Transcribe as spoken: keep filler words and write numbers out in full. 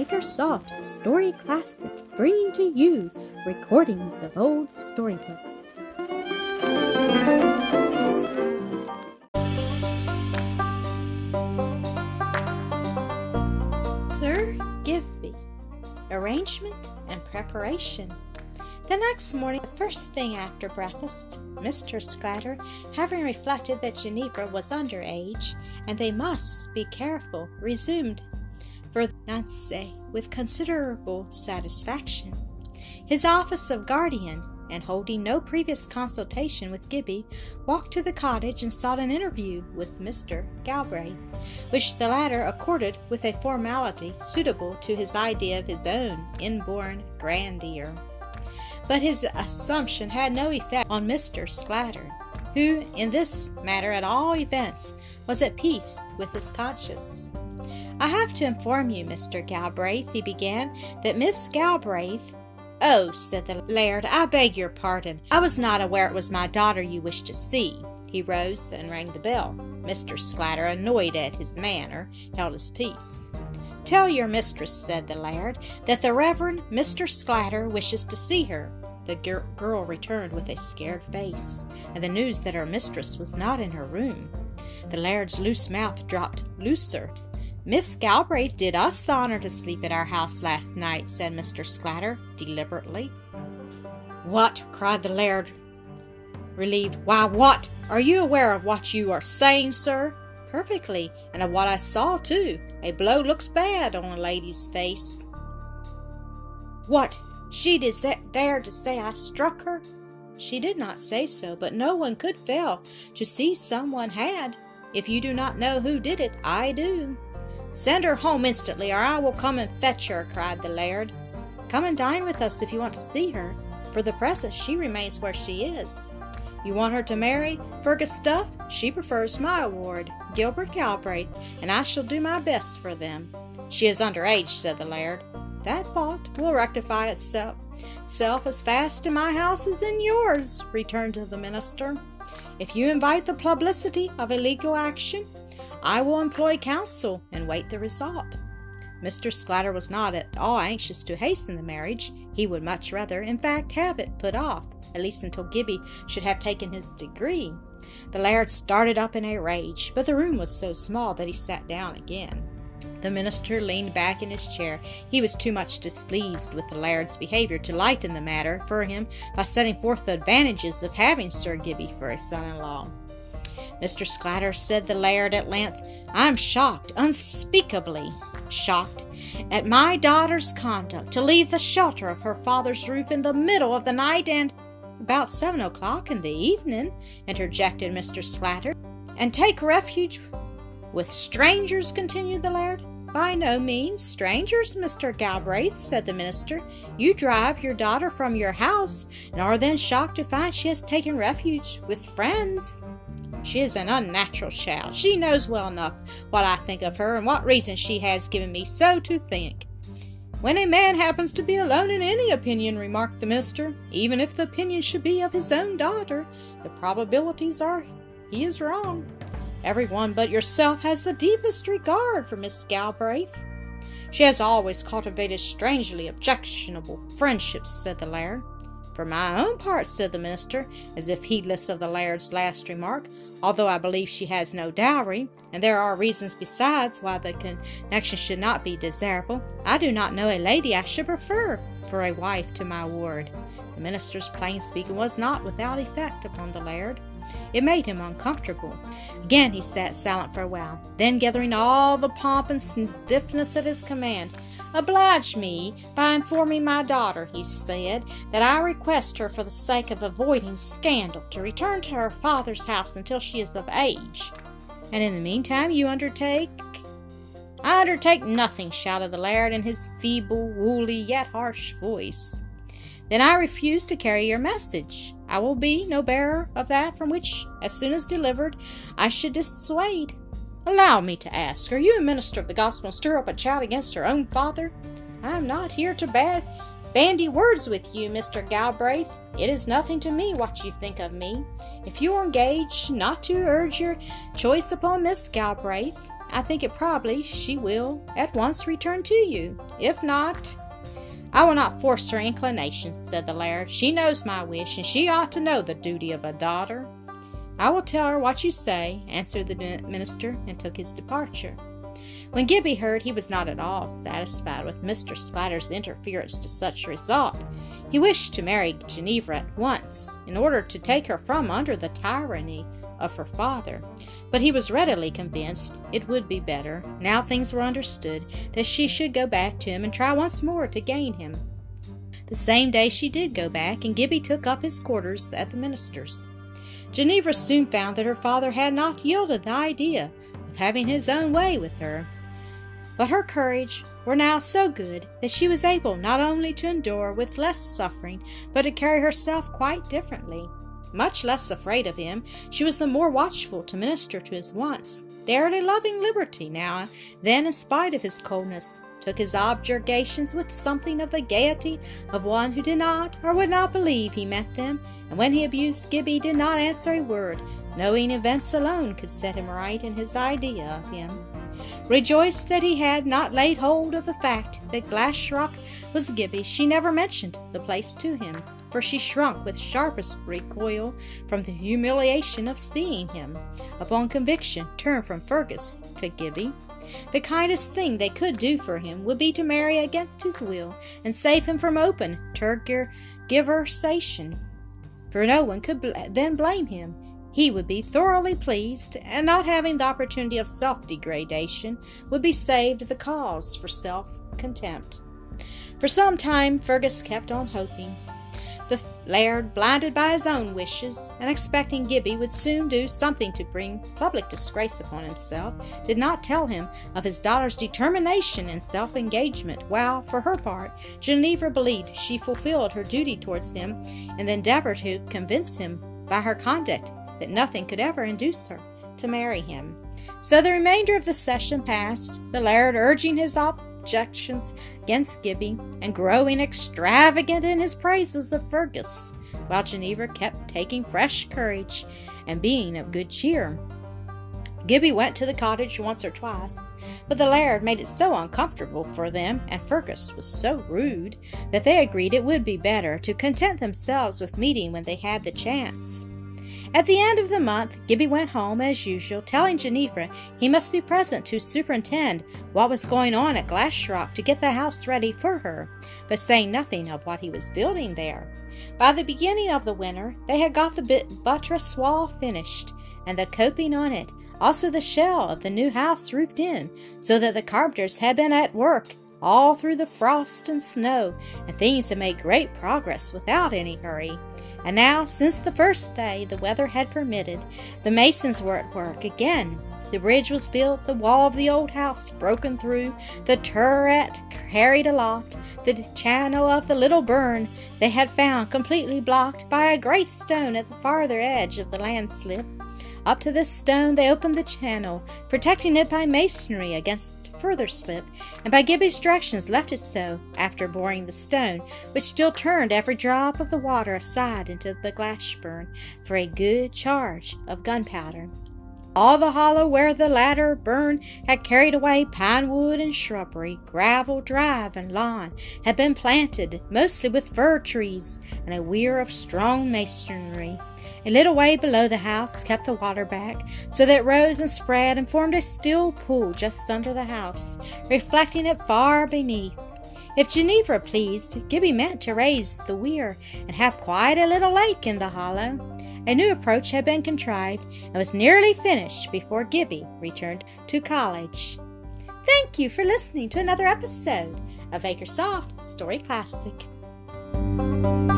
Makersoft Story Classic, bringing to you recordings of old storybooks. Sir Gibby. Arrangement and preparation. The next morning, the first thing after breakfast, Mister Sclater, having reflected that Ginevra was under age, and they must be careful, resumed, for not say, with considerable satisfaction, his office of guardian, and holding no previous consultation with Gibbie, walked to the cottage and sought an interview with Mister Galbraith, which the latter accorded with a formality suitable to his idea of his own inborn grandeur. But his assumption had no effect on Mister Sclater, who, in this matter at all events, was at peace with his conscience. "I have to inform you, Mister Galbraith," he began, "that Miss Galbraith—" "Oh," said the laird, "I beg your pardon. I was not aware it was my daughter you wished to see." He rose and rang the bell. Mister Sclater, annoyed at his manner, held his peace. "Tell your mistress," said the laird, "that the Reverend Mister Sclater wishes to see her." The gir- girl returned with a scared face, and the news that her mistress was not in her room. The laird's loose mouth dropped looser. "Miss Galbraith did us the honour to sleep at our house last night," said Mister Sclater, deliberately. "What?" cried the laird, relieved. "Why, what? Are you aware of what you are saying, sir?" "Perfectly, and of what I saw, too. A blow looks bad on a lady's face." "What? She did dare to say I struck her?" "She did not say so, but no one could fail to see someone had. If you do not know who did it, I do." "Send her home instantly, or I will come and fetch her," cried the laird. "Come and dine with us if you want to see her. For the present she remains where she is." "You want her to marry Fergus Duff? She prefers my ward, Gilbert Galbraith, and I shall do my best for them." "She is under age," said the laird. "That fault will rectify itself self as fast in my house as in yours," returned the minister. "If you invite the publicity of a legal action, I will employ counsel and wait the result." Mister Sclater was not at all anxious to hasten the marriage. He would much rather, in fact, have it put off, at least until Gibbie should have taken his degree. The laird started up in a rage, but the room was so small that he sat down again. The minister leaned back in his chair. He was too much displeased with the laird's behaviour to lighten the matter for him by setting forth the advantages of having Sir Gibbie for a son-in-law. "Mister Sclater," said the laird at length, "I am shocked, unspeakably shocked, at my daughter's conduct to leave the shelter of her father's roof in the middle of the night and—" "About seven o'clock in the evening," interjected Mister Sclater. "And take refuge with strangers," continued the laird. "By no means strangers, Mister Galbraith," said the minister. "You drive your daughter from your house, and are then shocked to find she has taken refuge with friends. She is an unnatural child. She knows well enough what I think of her, and what reason she has given me so to think." "When a man happens to be alone in any opinion," remarked the minister, "even if the opinion should be of his own daughter, the probabilities are he is wrong. Everyone but yourself has the deepest regard for Miss Galbraith." "She has always cultivated strangely objectionable friendships," said the laird. "For my own part," said the minister, as if heedless of the laird's last remark, "although I believe she has no dowry, and there are reasons besides why the connection should not be desirable, I do not know a lady I should prefer for a wife to my ward." The minister's plain speaking was not without effect upon the laird. It made him uncomfortable. Again he sat silent for a while. Then, gathering all the pomp and stiffness at his command, "Oblige me by informing my daughter," he said, "that I request her, for the sake of avoiding scandal, to return to her father's house until she is of age." "And in the meantime you undertake—" "I undertake nothing," shouted the laird in his feeble, woolly, yet harsh voice. "Then I refuse to carry your message. I will be no bearer of that from which, as soon as delivered, I should dissuade. Allow me to ask, are you a minister of the gospel and stir up a child against her own father?" "I am not here to bad bandy words with you, Mister Galbraith. It is nothing to me what you think of me. If you are engaged not to urge your choice upon Miss Galbraith, I think it probably she will at once return to you. If not, I will not force her inclinations, said the laird. She knows my wish, and she ought to know the duty of a daughter. I will tell her what you say, answered the minister, and took his departure. When Gibbie heard, he was not at all satisfied with Mister Sclater's interference to such a result. He wished to marry Ginevra at once, in order to take her from under the tyranny of her father. But he was readily convinced it would be better, now things were understood, that she should go back to him and try once more to gain him. The same day she did go back, and Gibbie took up his quarters at the minister's. Ginevra soon found that her father had not yielded the idea of having his own way with her. But her courage were now so good that she was able not only to endure with less suffering, but to carry herself quite differently. Much less afraid of him, she was the more watchful to minister to his wants, dared a loving liberty now then in spite of his coldness, took his objurgations with something of the gaiety of one who did not or would not believe he meant them, and when he abused Gibbie did not answer a word, knowing events alone could set him right in his idea of him. Rejoiced that he had not laid hold of the fact that Glashruach was Gibbie, she never mentioned the place to him, for she shrunk with sharpest recoil from the humiliation of seeing him, upon conviction, turn from Fergus to Gibbie. The kindest thing they could do for him would be to marry against his will, and save him from open tergiversation, for no one could bl- then blame him. He would be thoroughly pleased, and not having the opportunity of self-degradation, would be saved the cause for self-contempt. For some time Fergus kept on hoping. The laird, blinded by his own wishes, and expecting Gibbie would soon do something to bring public disgrace upon himself, did not tell him of his daughter's determination and self-engagement, while, for her part, Ginevra believed she fulfilled her duty towards him, and endeavoured to convince him by her conduct that nothing could ever induce her to marry him. So the remainder of the session passed, the laird urging his objections against Gibbie, and growing extravagant in his praises of Fergus, while Ginevra kept taking fresh courage and being of good cheer. Gibbie went to the cottage once or twice, but the laird made it so uncomfortable for them, and Fergus was so rude, that they agreed it would be better to content themselves with meeting when they had the chance. At the end of the month, Gibbie went home as usual, telling Ginevra he must be present to superintend what was going on at Glashruach to get the house ready for her, but saying nothing of what he was building there. By the beginning of the winter, they had got the buttress wall finished, and the coping on it, also the shell of the new house roofed in, so that the carpenters had been at work all through the frost and snow, and things had made great progress without any hurry. And now, since the first day the weather had permitted, the masons were at work again. The bridge was built, the wall of the old house broken through, the turret carried aloft, the channel of the little burn they had found completely blocked by a great stone at the farther edge of the landslip. Up to this stone they opened the channel, protecting it by masonry against further slip, and by Gibbie's directions left it so, after boring the stone, which still turned every drop of the water aside into the Glashburn, for a good charge of gunpowder. All the hollow where the latter burn had carried away pine wood and shrubbery, gravel drive and lawn, had been planted, mostly with fir trees, and a weir of strong masonry. A little way below the house kept the water back, so that it rose and spread and formed a still pool just under the house, reflecting it far beneath. If Ginevra pleased, Gibbie meant to raise the weir and have quite a little lake in the hollow. A new approach had been contrived, and was nearly finished before Gibbie returned to college. Thank you for listening to another episode of Acresoft Story Classic.